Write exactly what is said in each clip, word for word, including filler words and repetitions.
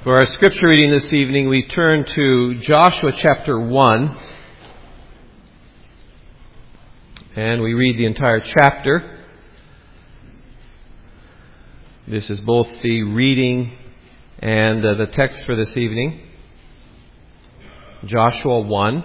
For our scripture reading this evening, we turn to Joshua chapter one, and we read the entire chapter. This is both the reading and uh, the text for this evening. Joshua one.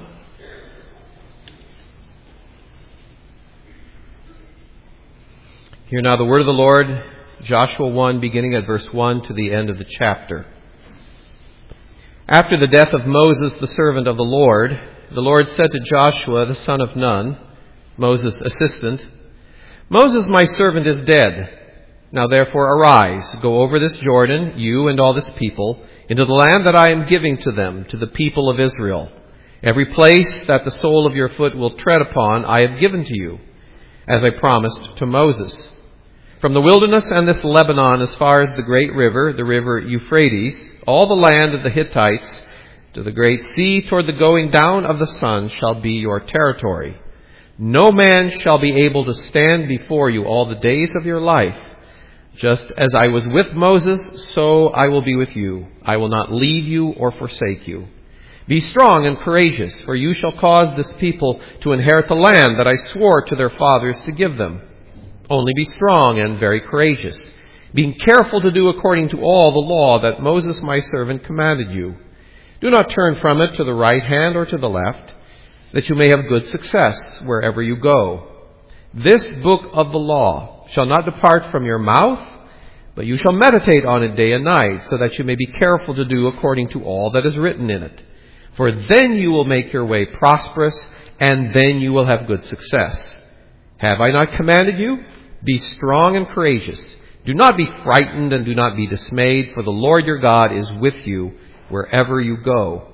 Hear now the word of the Lord, Joshua one, beginning at verse one to the end of the chapter. After the death of Moses, the servant of the Lord, the Lord said to Joshua, the son of Nun, Moses' assistant, "Moses, my servant, is dead. Now therefore arise, go over this Jordan, you and all this people, into the land that I am giving to them, to the people of Israel. Every place that the sole of your foot will tread upon, I have given to you, as I promised to Moses. From the wilderness and this Lebanon as far as the great river, the river Euphrates, all the land of the Hittites, to the great sea toward the going down of the sun shall be your territory. No man shall be able to stand before you all the days of your life. Just as I was with Moses, so I will be with you. I will not leave you or forsake you. Be strong and courageous, for you shall cause this people to inherit the land that I swore to their fathers to give them. Only be strong and very courageous, being careful to do according to all the law that Moses my servant commanded you. Do not turn from it to the right hand or to the left, that you may have good success wherever you go. This book of the law shall not depart from your mouth, but you shall meditate on it day and night, so that you may be careful to do according to all that is written in it. For then you will make your way prosperous, and then you will have good success. Have I not commanded you? Be strong and courageous. Do not be frightened and do not be dismayed, for the Lord your God is with you wherever you go."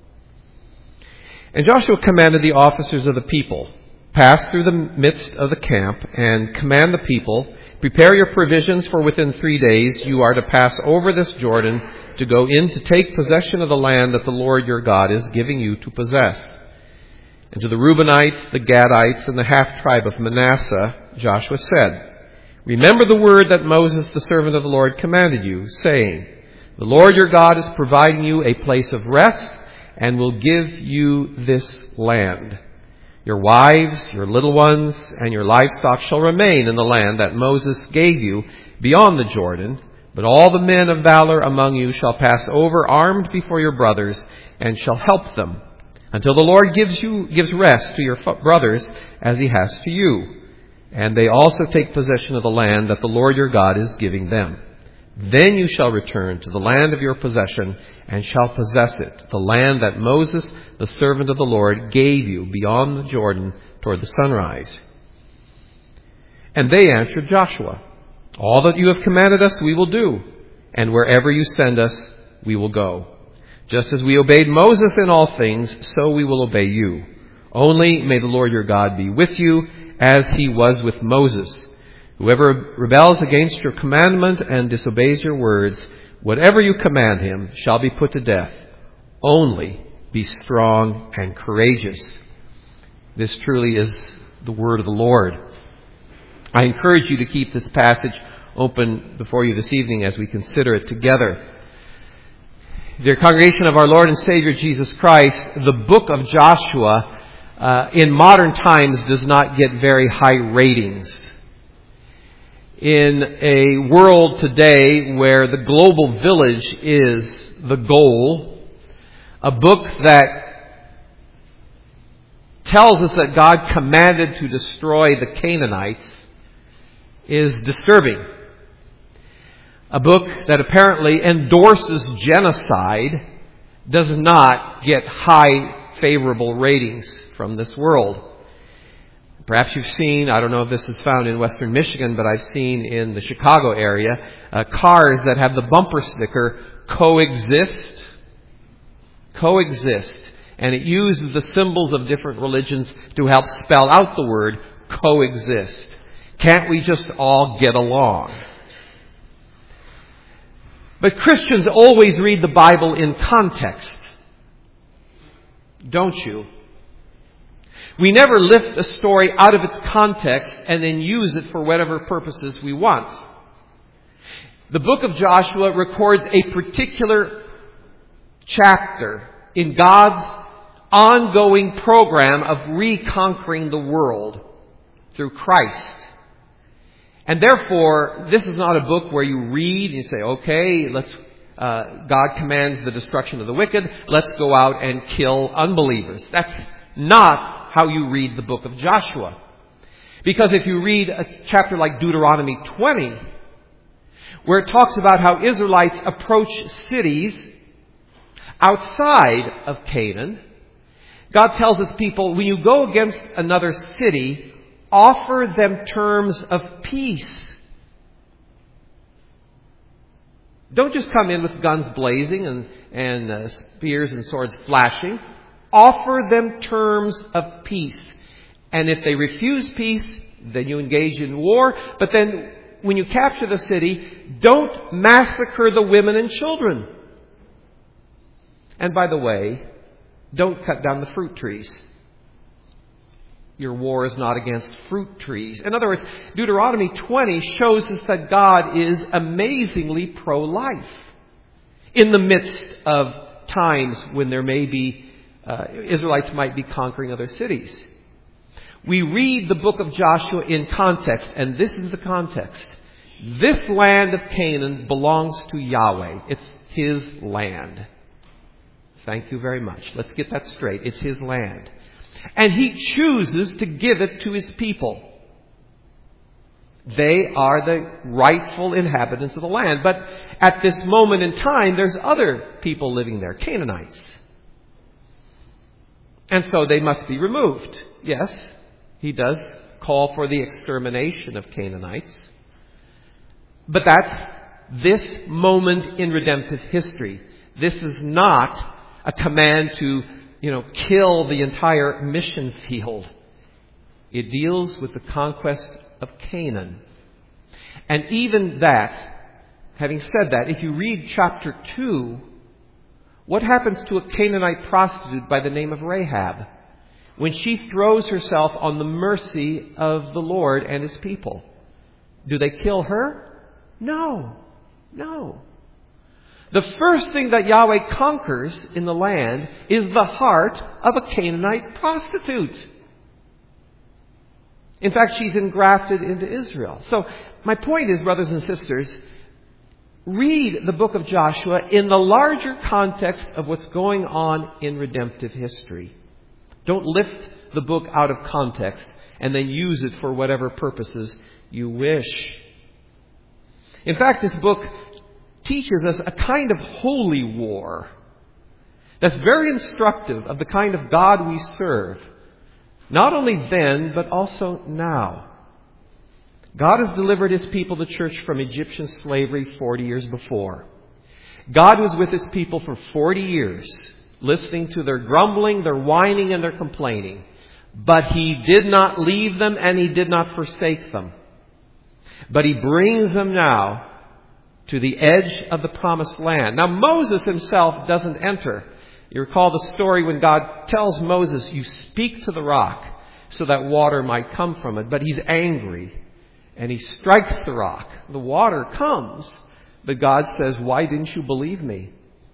And Joshua commanded the officers of the people, "Pass through the midst of the camp and command the people, prepare your provisions, for within three days you are to pass over this Jordan to go in to take possession of the land that the Lord your God is giving you to possess." And to the Reubenites, the Gadites, and the half-tribe of Manasseh, Joshua said, "Remember the word that Moses, the servant of the Lord, commanded you, saying, 'The Lord your God is providing you a place of rest and will give you this land. Your wives, your little ones, and your livestock shall remain in the land that Moses gave you beyond the Jordan, but all the men of valor among you shall pass over armed before your brothers and shall help them, until the Lord gives you gives rest to your brothers as he has to you. And they also take possession of the land that the Lord your God is giving them. Then you shall return to the land of your possession and shall possess it, the land that Moses, the servant of the Lord, gave you beyond the Jordan toward the sunrise.' And they answered Joshua, 'All that you have commanded us we will do, and wherever you send us we will go. Just as we obeyed Moses in all things, so we will obey you. Only may the Lord your God be with you, as he was with Moses. Whoever rebels against your commandment and disobeys your words, whatever you command him shall be put to death. Only be strong and courageous.'" This truly is the word of the Lord. I encourage you to keep this passage open before you this evening as we consider it together. Dear congregation of our Lord and Savior Jesus Christ, the book of Joshua uh, in modern times does not get very high ratings. In a world today where the global village is the goal, a book that tells us that God commanded to destroy the Canaanites is disturbing. A book that apparently endorses genocide does not get high favorable ratings from this world. Perhaps you've seen, I don't know if this is found in Western Michigan, but I've seen in the Chicago area, uh, cars that have the bumper sticker, "Coexist." Coexist. And it uses the symbols of different religions to help spell out the word coexist. Can't we just all get along? But Christians always read the Bible in context, don't you? We never lift a story out of its context and then use it for whatever purposes we want. The book of Joshua records a particular chapter in God's ongoing program of reconquering the world through Christ. And therefore, this is not a book where you read and you say, okay, let's, uh, God commands the destruction of the wicked, let's go out and kill unbelievers. That's not how you read the book of Joshua. Because if you read a chapter like Deuteronomy twenty, where it talks about how Israelites approach cities outside of Canaan, God tells His people, when you go against another city, offer them terms of peace. Don't just come in with guns blazing and, and uh, spears and swords flashing. Offer them terms of peace. And if they refuse peace, then you engage in war. But then when you capture the city, don't massacre the women and children. And by the way, don't cut down the fruit trees. Your war is not against fruit trees. In other words, Deuteronomy twenty shows us that God is amazingly pro-life in the midst of times when there may be, uh, Israelites might be conquering other cities. We read the book of Joshua in context, and this is the context. This land of Canaan belongs to Yahweh. It's His land. Thank you very much. Let's get that straight. It's His land. And He chooses to give it to His people. They are the rightful inhabitants of the land. But at this moment in time, there's other people living there, Canaanites. And so they must be removed. Yes, He does call for the extermination of Canaanites. But that's this moment in redemptive history. This is not a command to, you know, kill the entire mission field. It deals with the conquest of Canaan. And even that, having said that, if you read chapter two, what happens to a Canaanite prostitute by the name of Rahab when she throws herself on the mercy of the Lord and His people? Do they kill her? No. No. The first thing that Yahweh conquers in the land is the heart of a Canaanite prostitute. In fact, she's engrafted into Israel. So my point is, brothers and sisters, read the book of Joshua in the larger context of what's going on in redemptive history. Don't lift the book out of context and then use it for whatever purposes you wish. In fact, this book teaches us a kind of holy war that's very instructive of the kind of God we serve. Not only then, but also now. God has delivered His people, the church, from Egyptian slavery forty years before. God was with His people for forty years, listening to their grumbling, their whining, and their complaining. But He did not leave them and He did not forsake them. But He brings them now to the edge of the promised land. Now, Moses himself doesn't enter. You recall the story when God tells Moses, you speak to the rock so that water might come from it. But he's angry and he strikes the rock. The water comes. But God says, why didn't you believe me?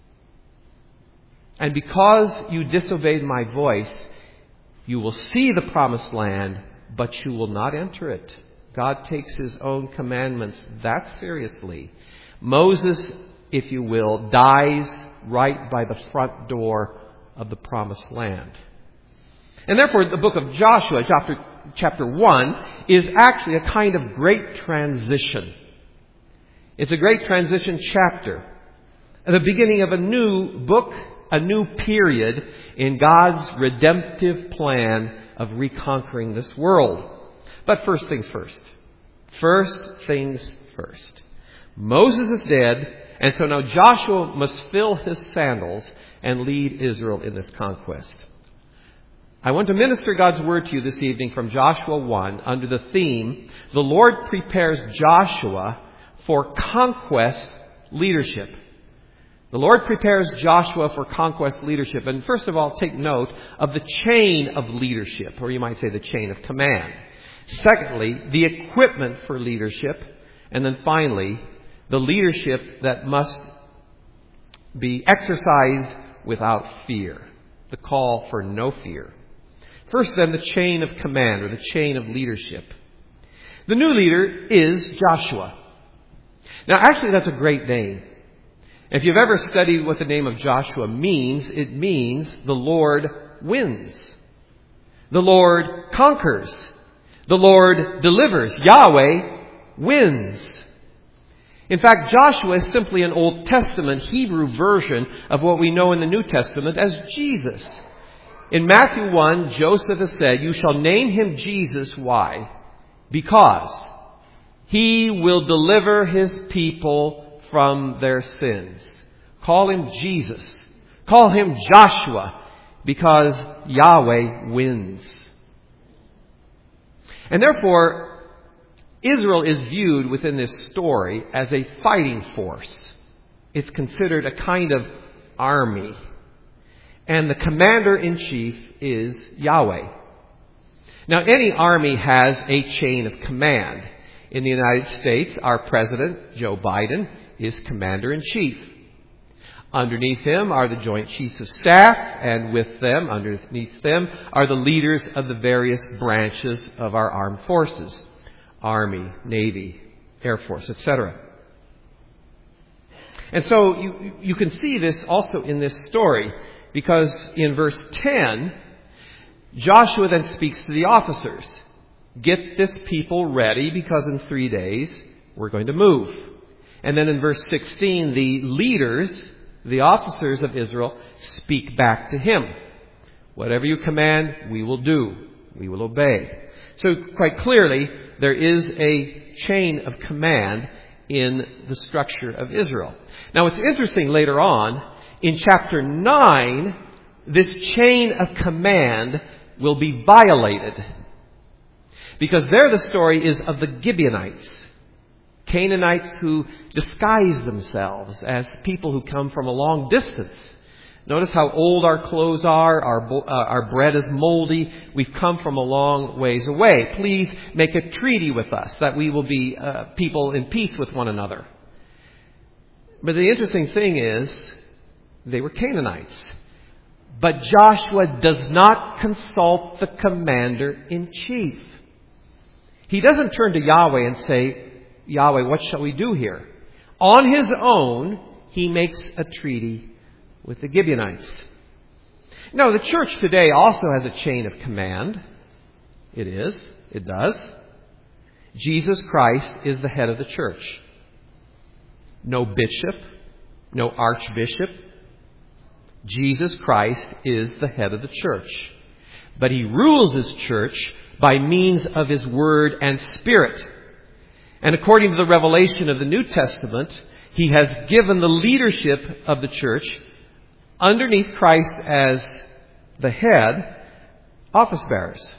And because you disobeyed my voice, you will see the promised land, but you will not enter it. God takes His own commandments that seriously. Moses, if you will, dies right by the front door of the promised land. And therefore, the book of Joshua, chapter, chapter one, is actually a kind of great transition. It's a great transition chapter. At the beginning of a new book, a new period in God's redemptive plan of reconquering this world. But first things first. First things first. Moses is dead, and so now Joshua must fill his sandals and lead Israel in this conquest. I want to minister God's word to you this evening from Joshua one under the theme, the Lord prepares Joshua for conquest leadership. The Lord prepares Joshua for conquest leadership. And first of all, take note of the chain of leadership, or you might say the chain of command. Secondly, the equipment for leadership. And then finally, the leadership that must be exercised without fear. The call for no fear. First then, the chain of command, or the chain of leadership. The new leader is Joshua. Now actually that's a great name. If you've ever studied what the name of Joshua means, it means the Lord wins. The Lord conquers. The Lord delivers. Yahweh wins. In fact, Joshua is simply an Old Testament Hebrew version of what we know in the New Testament as Jesus. In Matthew one, Joseph has said, "You shall name him Jesus." Why? Because he will deliver his people from their sins. Call him Jesus. Call him Joshua, because Yahweh wins. And therefore, Israel is viewed within this story as a fighting force. It's considered a kind of army. And the commander-in-chief is Yahweh. Now, any army has a chain of command. In the United States, our president, Joe Biden, is commander-in-chief. Underneath him are the Joint Chiefs of Staff, and with them, underneath them, are the leaders of the various branches of our armed forces. Army, Navy, Air Force, et cetera. And so you, you can see this also in this story, because in verse ten, Joshua then speaks to the officers. Get this people ready, because in three days we're going to move. And then in verse sixteen, the leaders, the officers of Israel, speak back to him. Whatever you command, we will do. We will obey. So quite clearly, there is a chain of command in the structure of Israel. Now it's interesting later on, in chapter nine, this chain of command will be violated. Because there the story is of the Gibeonites, Canaanites who disguise themselves as people who come from a long distance. Notice how old our clothes are, our, uh, our bread is moldy. We've come from a long ways away. Please make a treaty with us that we will be uh, people in peace with one another. But the interesting thing is, they were Canaanites. But Joshua does not consult the commander-in-chief. He doesn't turn to Yahweh and say, Yahweh, what shall we do here? On his own, he makes a treaty with the Gibeonites. Now, the church today also has a chain of command. It is. It does. Jesus Christ is the head of the church. No bishop, no archbishop. Jesus Christ is the head of the church. But he rules his church by means of his word and spirit. And according to the revelation of the New Testament, he has given the leadership of the church underneath Christ as the head, office bearers.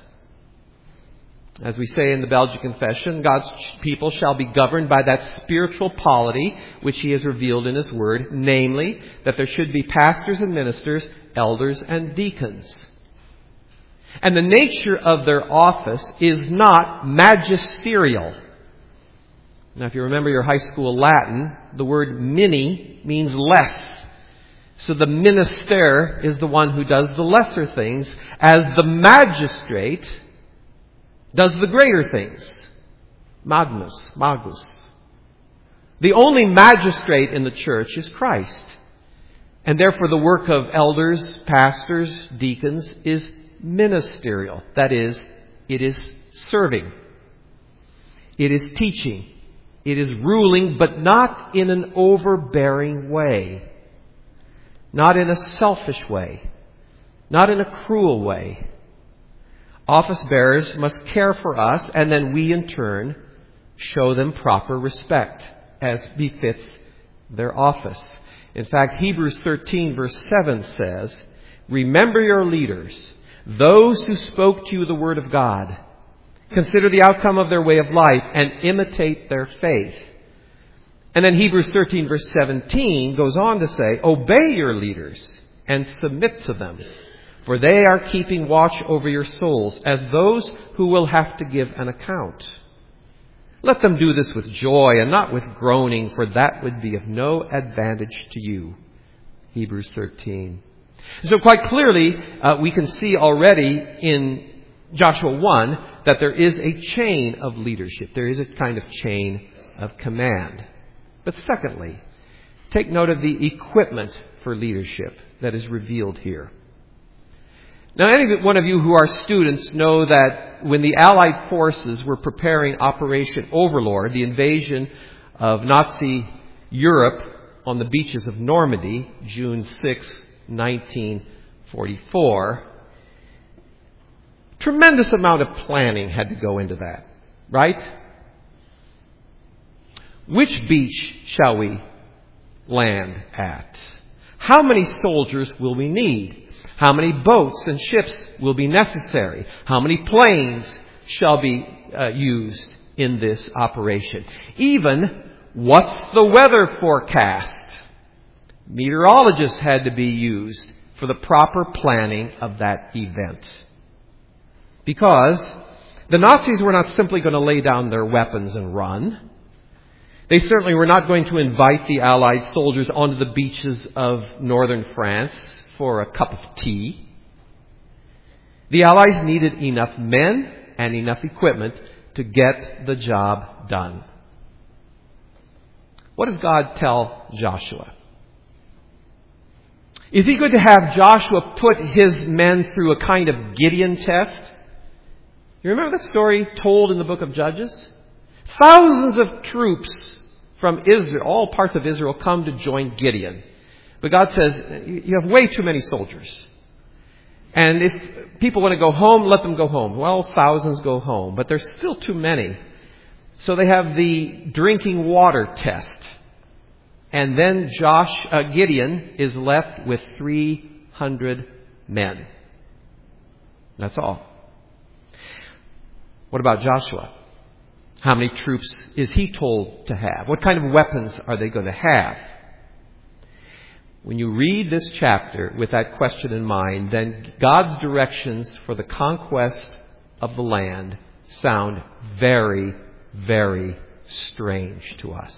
As we say in the Belgian Confession, God's people shall be governed by that spiritual polity which he has revealed in his word, namely, that there should be pastors and ministers, elders and deacons. And the nature of their office is not magisterial. Now, if you remember your high school Latin, the word mini means less. So the minister is the one who does the lesser things, as the magistrate does the greater things. Magnus, magus. The only magistrate in the church is Christ. And therefore the work of elders, pastors, deacons is ministerial. That is, it is serving. It is teaching. It is ruling, but not in an overbearing way. Not in a selfish way. Not in a cruel way. Office bearers must care for us, and then we in turn show them proper respect as befits their office. In fact, Hebrews thirteen verse seven says, "Remember your leaders, those who spoke to you the word of God. Consider the outcome of their way of life and imitate their faith." And then Hebrews thirteen verse seventeen goes on to say, "Obey your leaders and submit to them, for they are keeping watch over your souls as those who will have to give an account. Let them do this with joy and not with groaning, for that would be of no advantage to you. Hebrews thirteen. So quite clearly, uh, we can see already in Joshua one that there is a chain of leadership. There is a kind of chain of command. But secondly, take note of the equipment for leadership that is revealed here. Now, any one of you who are students know that when the Allied forces were preparing Operation Overlord, the invasion of Nazi Europe on the beaches of Normandy, June sixth, nineteen forty-four, tremendous amount of planning had to go into that, right? Which beach shall we land at? How many soldiers will we need? How many boats and ships will be necessary? How many planes shall be uh, used in this operation? Even, what's the weather forecast? Meteorologists had to be used for the proper planning of that event. Because the Nazis were not simply going to lay down their weapons and run. They certainly were not going to invite the Allied soldiers onto the beaches of northern France for a cup of tea. The Allies needed enough men and enough equipment to get the job done. What does God tell Joshua? Is he going to have Joshua put his men through a kind of Gideon test? You remember that story told in the book of Judges? Thousands of troops from Israel, all parts of Israel, come to join Gideon. But God says, you have way too many soldiers. And if people want to go home, let them go home. Well, thousands go home, but there's still too many. So they have the drinking water test. And then Josh, uh, Gideon is left with three hundred men. That's all. What about Joshua? How many troops is he told to have? What kind of weapons are they going to have? When you read this chapter with that question in mind, then God's directions for the conquest of the land sound very, very strange to us.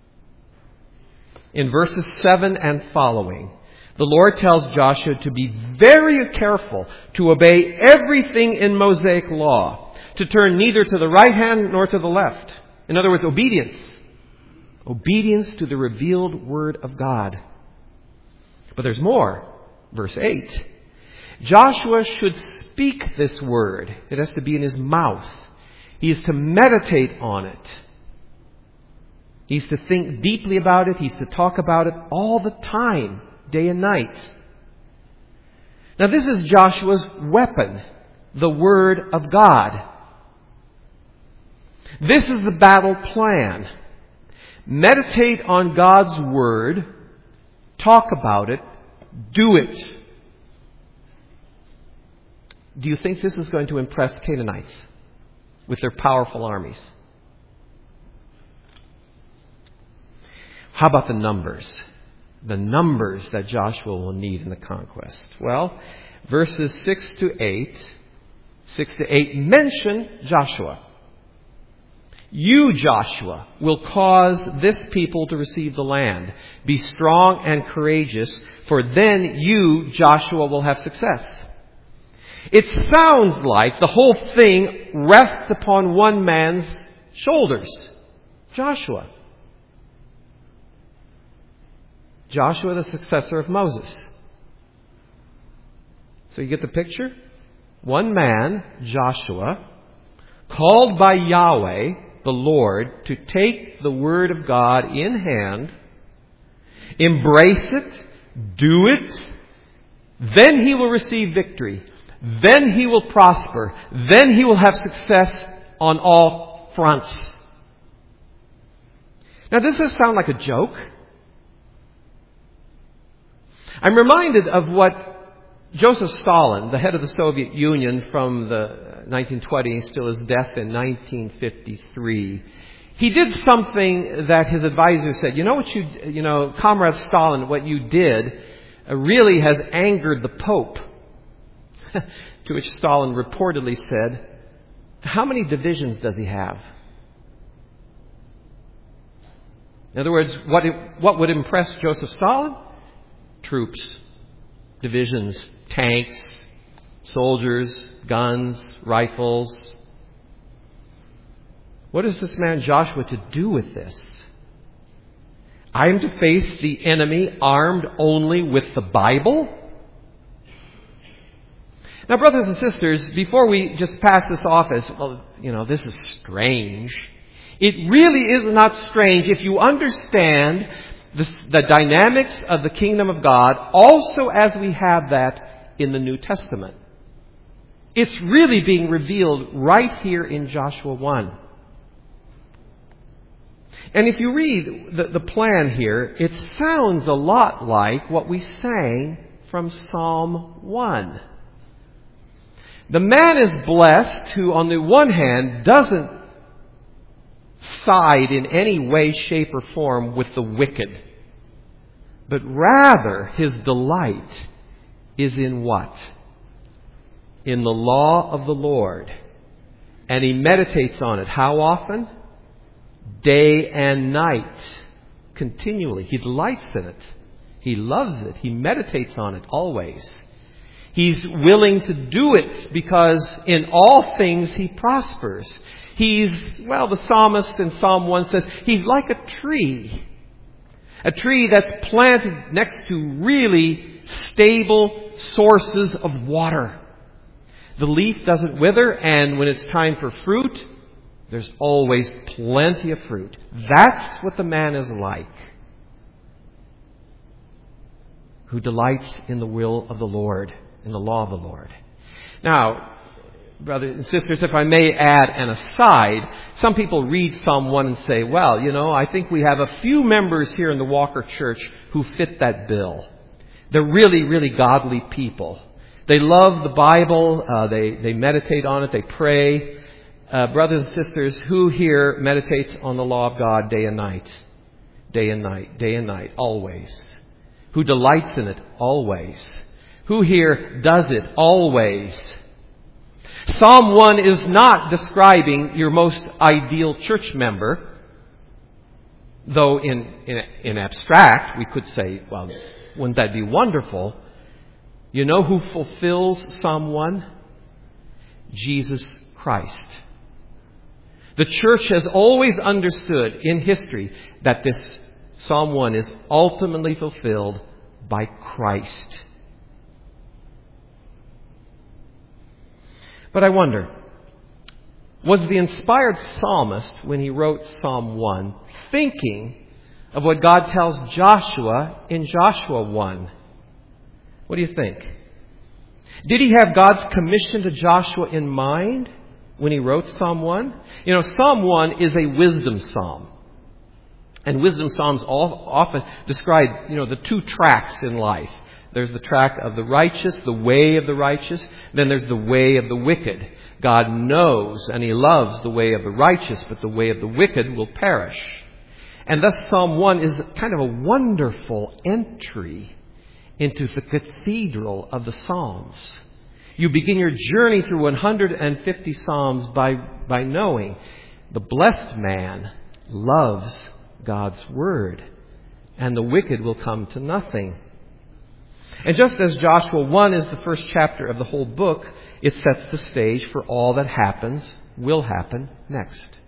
In verses seven and following, the Lord tells Joshua to be very careful to obey everything in Mosaic law, to turn neither to the right hand nor to the left. In other words, obedience. Obedience to the revealed Word of God. But there's more. Verse eight. Joshua should speak this word. It has to be in his mouth. He is to meditate on it. He's to think deeply about it. He's to talk about it all the time, day and night. Now this is Joshua's weapon, the Word of God. This is the battle plan. Meditate on God's Word. Talk about it. Do it. Do you think this is going to impress Canaanites with their powerful armies? How about the numbers? The numbers that Joshua will need in the conquest. Well, verses six to eight, six to eight mention Joshua. You, Joshua, will cause this people to receive the land. Be strong and courageous, for then you, Joshua, will have success. It sounds like the whole thing rests upon one man's shoulders. Joshua. Joshua, the successor of Moses. So you get the picture? One man, Joshua, called by Yahweh, the Lord, to take the Word of God in hand, embrace it, do it, then he will receive victory. Then he will prosper. Then he will have success on all fronts. Now, does this sound like a joke? I'm reminded of what Joseph Stalin, the head of the Soviet Union from the nineteen twenties till his death in nineteen fifty-three, he did something that his advisors said, you know what you, you know, Comrade Stalin, what you did really has angered the Pope. To which Stalin reportedly said, how many divisions does he have? In other words, what, it, what would impress Joseph Stalin? troops, divisions, tanks, soldiers, guns, rifles. What is this man Joshua to do with this? I am to face the enemy armed only with the Bible? Now, brothers and sisters, before we just pass this off as, well, you know, this is strange, it really is not strange if you understand the, the dynamics of the kingdom of God also as we have that in the New Testament. It's really being revealed right here in Joshua one. And if you read the, the plan here, it sounds a lot like what we sang from Psalm one. The man is blessed who, on the one hand, doesn't side in any way, shape, or form with the wicked, but rather his delight is in what? In the law of the Lord. And he meditates on it. How often? Day and night. Continually. He delights in it. He loves it. He meditates on it always. He's willing to do it because in all things he prospers. He's, well, the psalmist in Psalm one says, he's like a tree. A tree that's planted next to really stable sources of water. The leaf doesn't wither, and when it's time for fruit, there's always plenty of fruit. That's what the man is like, who delights in the will of the Lord, in the law of the Lord. Now, brothers and sisters, if I may add an aside, some people read Psalm one and say, well, you know, I think we have a few members here in the Walker Church who fit that bill. They're really, really godly people. They love the Bible. Uh, they, they meditate on it. They pray. Uh, brothers and sisters, who here meditates on the law of God day and night? Day and night, day and night, always. Who delights in it always? Who here does it always? Psalm one is not describing your most ideal church member, though in, in, in abstract we could say, well, wouldn't that be wonderful? You know who fulfills Psalm one? Jesus Christ. The church has always understood in history that this Psalm one is ultimately fulfilled by Christ. But I wonder, was the inspired psalmist, when he wrote Psalm one, thinking of what God tells Joshua in Joshua one? What do you think? Did he have God's commission to Joshua in mind when he wrote Psalm one? You know, Psalm one is a wisdom psalm. And wisdom psalms all, often describe, you know, the two tracks in life. There's the track of the righteous, the way of the righteous. Then there's the way of the wicked. God knows and He loves the way of the righteous, but the way of the wicked will perish. And thus Psalm one is kind of a wonderful entry into the cathedral of the Psalms. You begin your journey through one hundred fifty Psalms by, by knowing the blessed man loves God's Word, and the wicked will come to nothing. And just as Joshua one is the first chapter of the whole book, it sets the stage for all that happens, will happen next.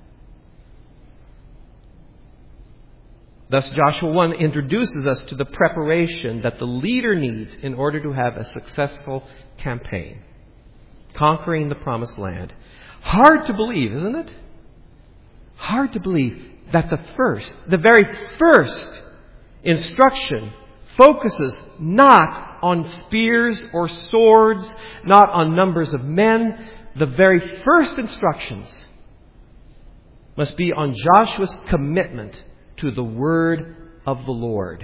Thus, Joshua one introduces us to the preparation that the leader needs in order to have a successful campaign, conquering the promised land. Hard to believe, isn't it? Hard to believe that the first, the very first instruction focuses not on spears or swords, not on numbers of men. The very first instructions must be on Joshua's commitment to the word of the Lord.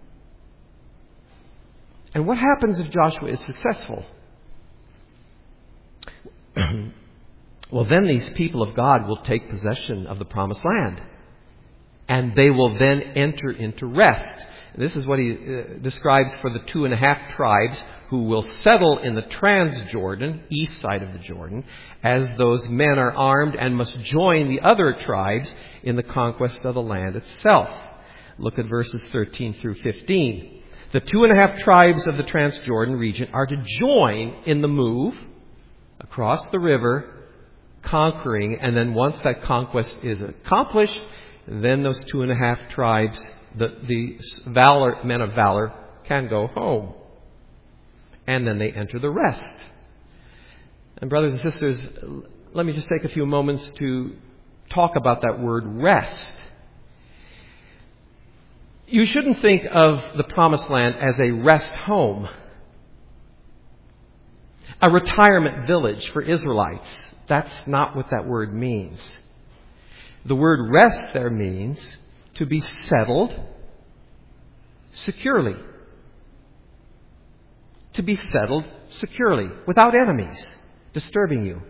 And what happens if Joshua is successful? Well, then these people of God will take possession of the promised land. And they will then enter into rest. This is what he uh, describes for the two and a half tribes who will settle in the Transjordan, east side of the Jordan, as those men are armed and must join the other tribes in the conquest of the land itself. Look at verses thirteen through fifteen. The two and a half tribes of the Transjordan region are to join in the move across the river, conquering, and then once that conquest is accomplished, then those two and a half tribes, the, the valor, men of valor, can go home. And then they enter the rest. And brothers and sisters, let me just take a few moments to talk about that word rest. You shouldn't think of the Promised Land as a rest home, a retirement village for Israelites. That's not what that word means. The word rest there means to be settled securely. To be settled securely, without enemies disturbing you.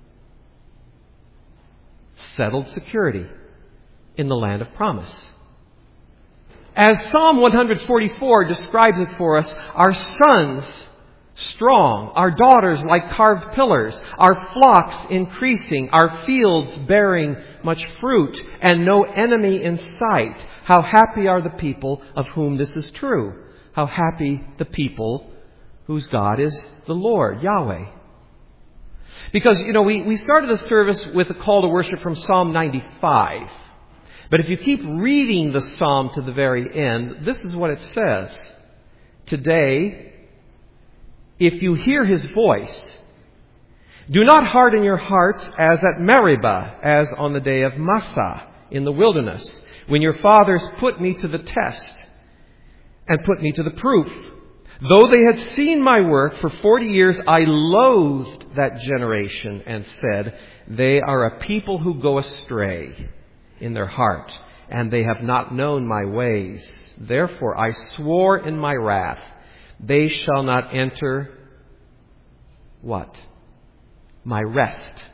Settled security in the land of promise. As Psalm one forty-four describes it for us, our sons strong, our daughters like carved pillars, our flocks increasing, our fields bearing much fruit, and no enemy in sight. How happy are the people of whom this is true. How happy the people whose God is the Lord, Yahweh. Because, you know, we, we started the service with a call to worship from Psalm ninety-five. But if you keep reading the psalm to the very end, this is what it says. Today, if you hear his voice, do not harden your hearts as at Meribah, as on the day of Massah in the wilderness, when your fathers put me to the test and put me to the proof. Though they had seen my work for forty years, I loathed that generation and said, they are a people who go astray in their heart, and they have not known my ways. Therefore I swore in my wrath, they shall not enter what? My rest.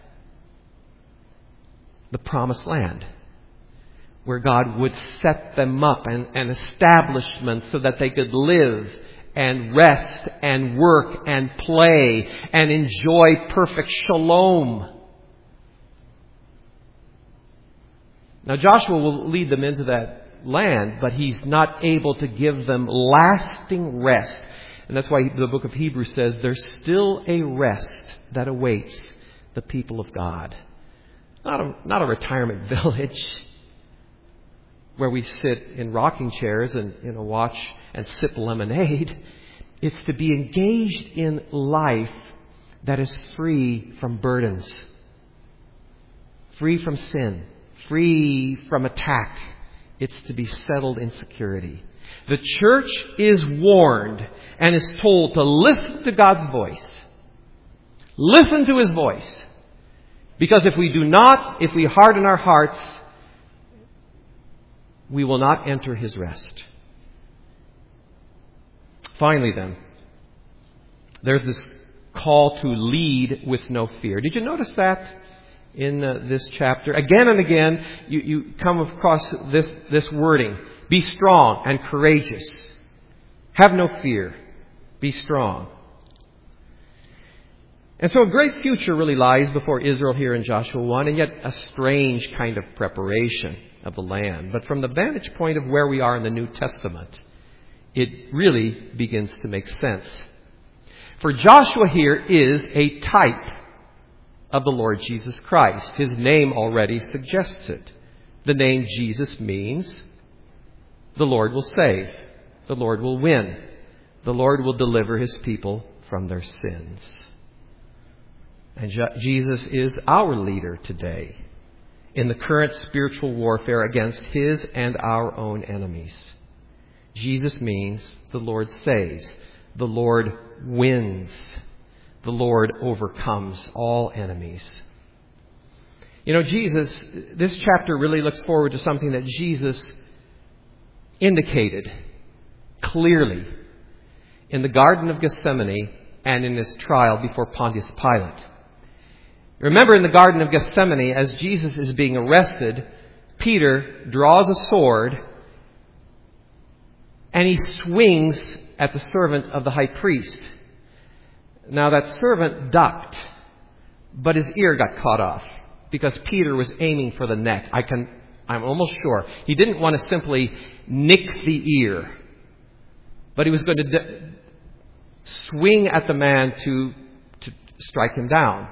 The promised land, where God would set them up and an establishment so that they could live and rest and work and play and enjoy perfect shalom. Now Joshua will lead them into that land, but he's not able to give them lasting rest. And that's why the book of Hebrews says there's still a rest that awaits the people of God. Not a, not a retirement village where we sit in rocking chairs and, you know, watch and sip lemonade. It's to be engaged in life that is free from burdens, free from sin, free from attack. It's to be settled in security. The church is warned and is told to listen to God's voice. Listen to his voice. Because if we do not, if we harden our hearts, we will not enter his rest. Finally then, there's this call to lead with no fear. Did you notice that in uh, this chapter? Again and again, you, you come across this, this wording. Be strong and courageous. Have no fear. Be strong. And so a great future really lies before Israel here in Joshua one, and yet a strange kind of preparation of the land. But from the vantage point of where we are in the New Testament, it really begins to make sense. For Joshua here is a type of the Lord Jesus Christ. His name already suggests it. The name Jesus means the Lord will save. The Lord will win. The Lord will deliver his people from their sins. And Jesus is our leader today in the current spiritual warfare against his and our own enemies. Jesus means the Lord saves. The Lord wins. The Lord overcomes all enemies. You know, Jesus, this chapter really looks forward to something that Jesus indicated clearly in the Garden of Gethsemane and in his trial before Pontius Pilate. Remember, in the Garden of Gethsemane, as Jesus is being arrested, Peter draws a sword and he swings at the servant of the high priest. Now that servant ducked, but his ear got caught off because Peter was aiming for the neck. I can, I'm almost sure. He didn't want to simply nick the ear, but he was going to d- swing at the man to, to strike him down.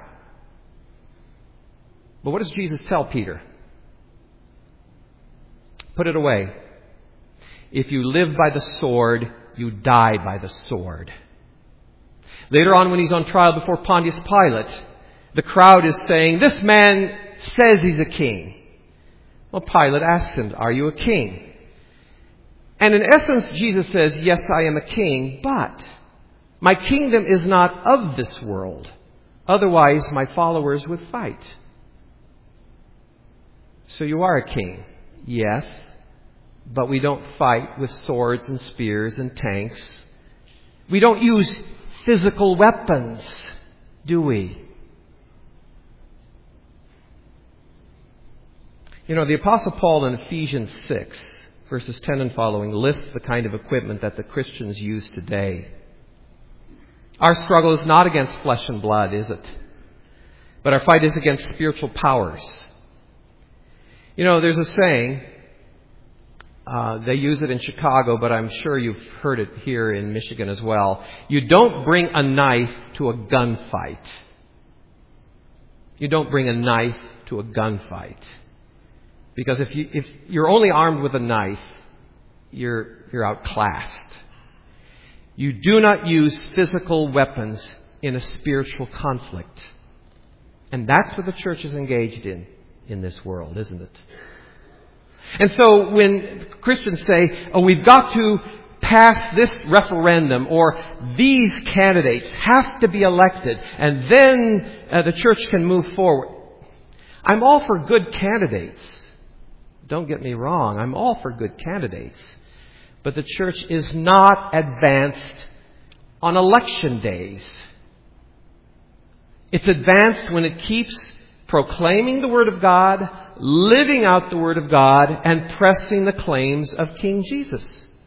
But what does Jesus tell Peter? Put it away. If you live by the sword, you die by the sword. Later on, when he's on trial before Pontius Pilate, the crowd is saying, this man says he's a king. Well, Pilate asks him, are you a king? And in essence, Jesus says, yes, I am a king, but my kingdom is not of this world. Otherwise, my followers would fight. So you are a king. Yes, but we don't fight with swords and spears and tanks. We don't use physical weapons, do we? You know, the Apostle Paul in Ephesians six, verses ten and following, lists the kind of equipment that the Christians use today. Our struggle is not against flesh and blood, is it? But our fight is against spiritual powers. You know, there's a saying, uh, they use it in Chicago, but I'm sure you've heard it here in Michigan as well. You don't bring a knife to a gunfight. You don't bring a knife to a gunfight. Because if, you, if you're only armed with a knife, you're, you're outclassed. You do not use physical weapons in a spiritual conflict. And that's what the church is engaged in, in this world, isn't it? And so when Christians say, oh, we've got to pass this referendum, or these candidates have to be elected, and then uh, the church can move forward. I'm all for good candidates. Don't get me wrong. I'm all for good candidates. But the church is not advanced on election days. It's advanced when it keeps proclaiming the Word of God, living out the Word of God, and pressing the claims of King Jesus.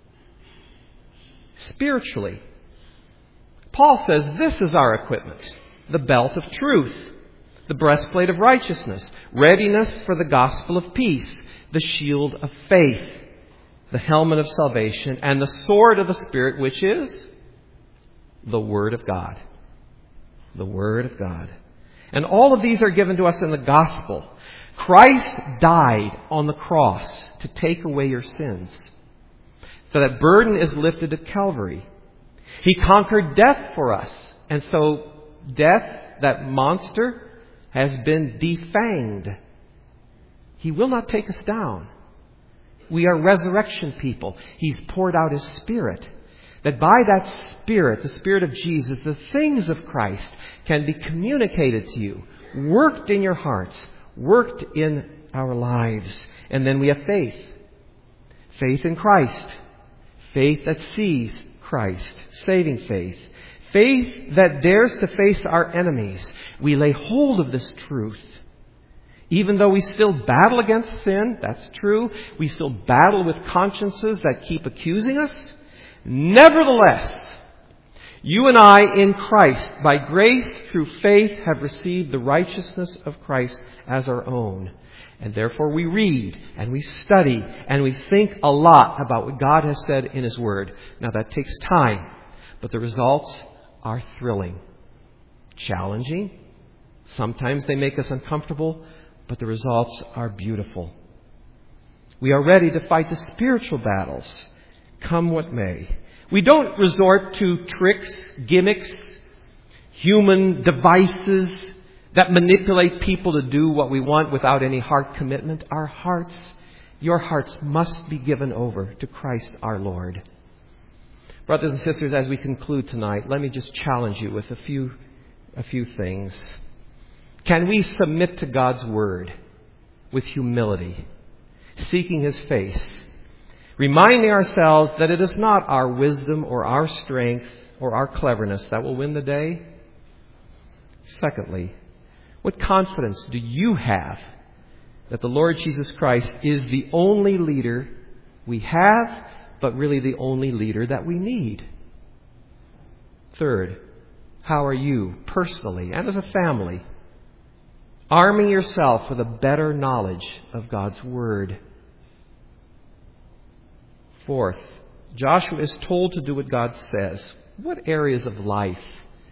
Spiritually, Paul says this is our equipment: the belt of truth, the breastplate of righteousness, readiness for the gospel of peace, the shield of faith, the helmet of salvation, and the sword of the Spirit, which is the Word of God. The Word of God. And all of these are given to us in the gospel. Christ died on the cross to take away your sins. So that burden is lifted at Calvary. He conquered death for us. And so death, that monster, has been defanged. He will not take us down. We are resurrection people. He's poured out His Spirit. That by that Spirit, the Spirit of Jesus, the things of Christ can be communicated to you, worked in your hearts, worked in our lives. And then we have faith. Faith in Christ. Faith that sees Christ. Saving faith. Faith that dares to face our enemies. We lay hold of this truth. Even though we still battle against sin, that's true. We still battle with consciences that keep accusing us. Nevertheless, you and I in Christ, by grace through faith, have received the righteousness of Christ as our own. And therefore we read and we study and we think a lot about what God has said in His Word. Now that takes time, but the results are thrilling, challenging. Sometimes they make us uncomfortable, but the results are beautiful. We are ready to fight the spiritual battles, come what may. We don't resort to tricks, gimmicks, human devices that manipulate people to do what we want without any heart commitment. Our hearts, your hearts must be given over to Christ our Lord. Brothers and sisters, as we conclude tonight, let me just challenge you with a few, a few things. Can we submit to God's Word with humility, seeking His face, reminding ourselves that it is not our wisdom or our strength or our cleverness that will win the day? Secondly, what confidence do you have that the Lord Jesus Christ is the only leader we have, but really the only leader that we need? Third, how are you personally and as a family arming yourself with a better knowledge of God's Word? Fourth, Joshua is told to do what God says. What areas of life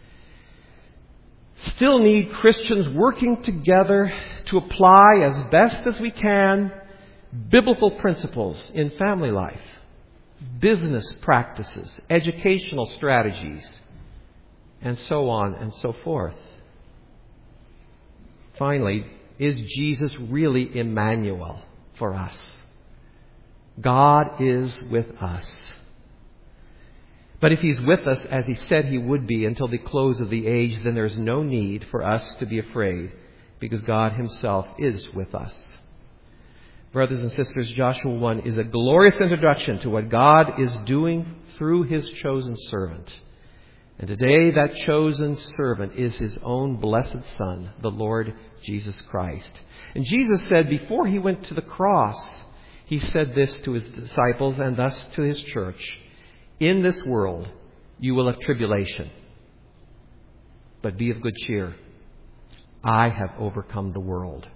still need Christians working together to apply as best as we can biblical principles in family life, business practices, educational strategies, and so on and so forth? Finally, is Jesus really Emmanuel for us? God is with us. But if He's with us as He said He would be until the close of the age, then there's no need for us to be afraid, because God Himself is with us. Brothers and sisters, Joshua one is a glorious introduction to what God is doing through His chosen servant. And today that chosen servant is His own blessed Son, the Lord Jesus Christ. And Jesus said before He went to the cross, He said this to His disciples and thus to His church: in this world you will have tribulation, but be of good cheer. I have overcome the world.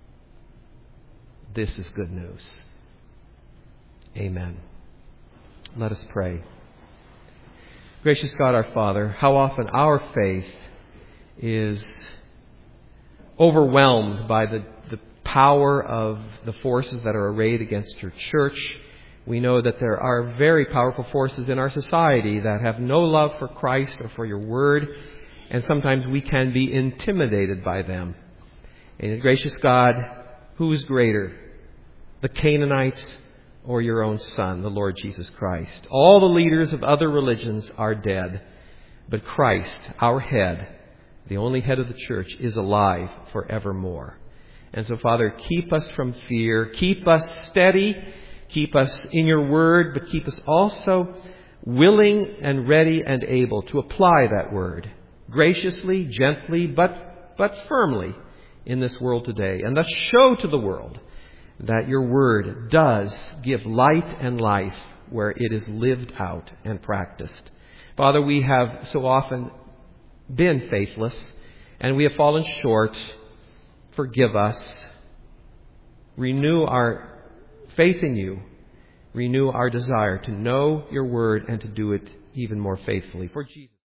This is good news. Amen. Let us pray. Gracious God, our Father, how often our faith is overwhelmed by the, the power of the forces that are arrayed against your church. We know that there are very powerful forces in our society that have no love for Christ or for your word, and sometimes we can be intimidated by them. And gracious God, who is greater, the Canaanites or your own Son, the Lord Jesus Christ? All the leaders of other religions are dead, but Christ, our head, the only head of the church, is alive forevermore. And so, Father, keep us from fear, keep us steady, keep us in your word, but keep us also willing and ready and able to apply that word graciously, gently, but, but firmly in this world today. And thus show to the world that your word does give light and life where it is lived out and practiced. Father, we have so often been faithless and we have fallen short. Forgive us. Renew our faith in you. Renew our desire to know your word and to do it even more faithfully. For Jesus.